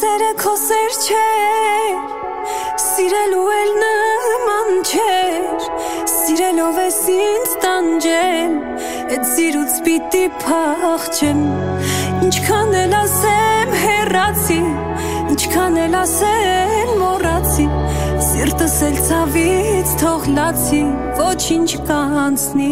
սերը քո սեր չէ, սիրելու էլ նման չէր, սիրելով ես ինձ տանջել, էդ սիրուց պիտի փախչեմ, ինչքան էլ ասեմ հեռացի, ինչքան էլ ասեմ մոռացի, սիրտս էլ ցավից թող լացի, ոչինչ կանցնի.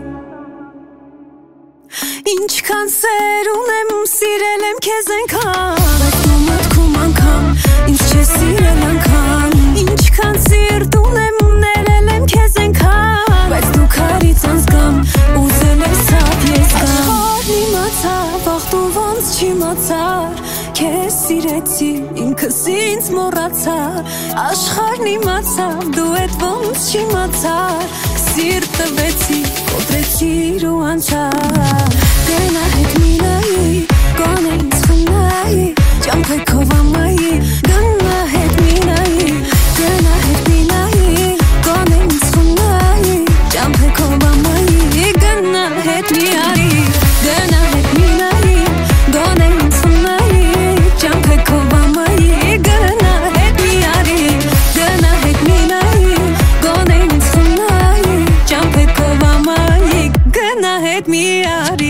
Ինչքան սեր ունեմ, սիրել եմ քեզ այնքան, բայց դու մտքում անգամ ինձ չես սիրել անգամ. Ինչքան սիրտ ունեմ, ներել եմ քեզ այնքան, բայց դու քարից անզգամ, ուզել ես սափ ես գամ. Աշխարհն իմացավ, ախ դու ոնց չիմացար, քեզ սիրեցի, ինքս ինձ մոռացա. Աշխարհն իմացավ, դու էդ ոնց չիմացար, սիրտ տվեցի, կոտրեցիր ու անցար. Գնա հետ մի նայի, գոնե ինձ խնայի, ճամփեքով ամայի. Գնա հետ մի նայի, գնա հետ մի նայի, գոնե ինձ խնայի, ճամփեքով ամայի. Գնա հետ մի արի, գնա հետ մի նայի, գոնե ինձ խնայի, ճամփեքով ամայի. Գնա հետ մի արի, գնա հետ մի նայի, գոնե ինձ խնայի, ճամփեքով ամայի. Գնա հետ մի արի.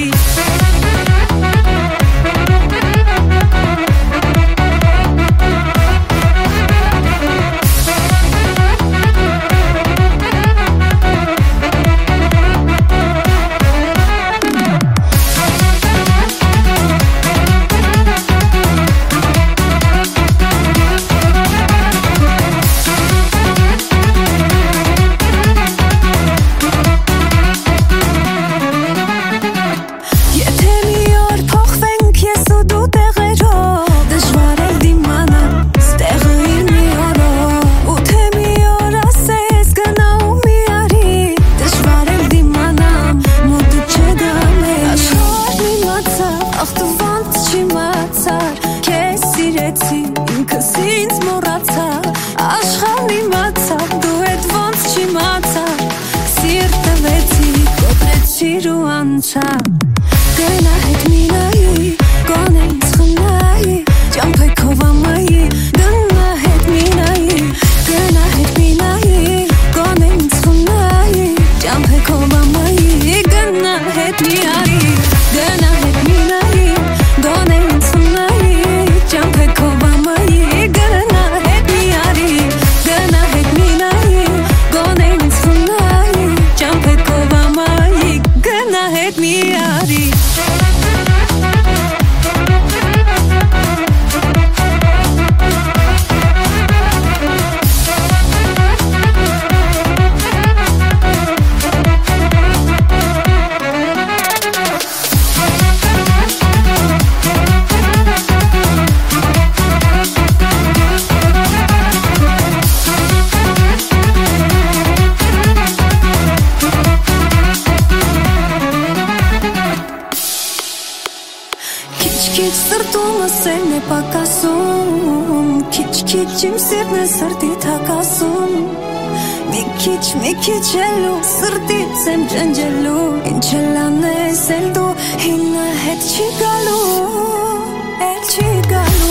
Ինքս ինձ մոռացա, աշխարհն իմացավ, դու էդ ոնց չիմացար, սիրտ տվեցի, կոտրեցիր ու անցա. Գնա հետ մի նայի, գոնե ինձ խնայի, ճամփեքով ամայի. Գնա հետ մի նայի, գնա հետ մի նայի, գոնե ինձ խնայի, ճամփեքով ամայի. Գնա հետ մի արի, գնա հետ մի նայի, գոնե ինձ խնայի, ճամփեքով ամայի. Գնա հետ մի արի, գնա հետ մի նայի, գոնե ինձ խնայի, ճամփեքով ամայի. Գնա հետ մի արի. Քիչ սրտումս են է պակասում, քիչ իմ սիրտն է սրտի թակասում. Մի քիչ էլու սրտից եմ ջնջելու, ինչ էլ անես էլ դու հինը հետ չի գալու, էլ չի գալու.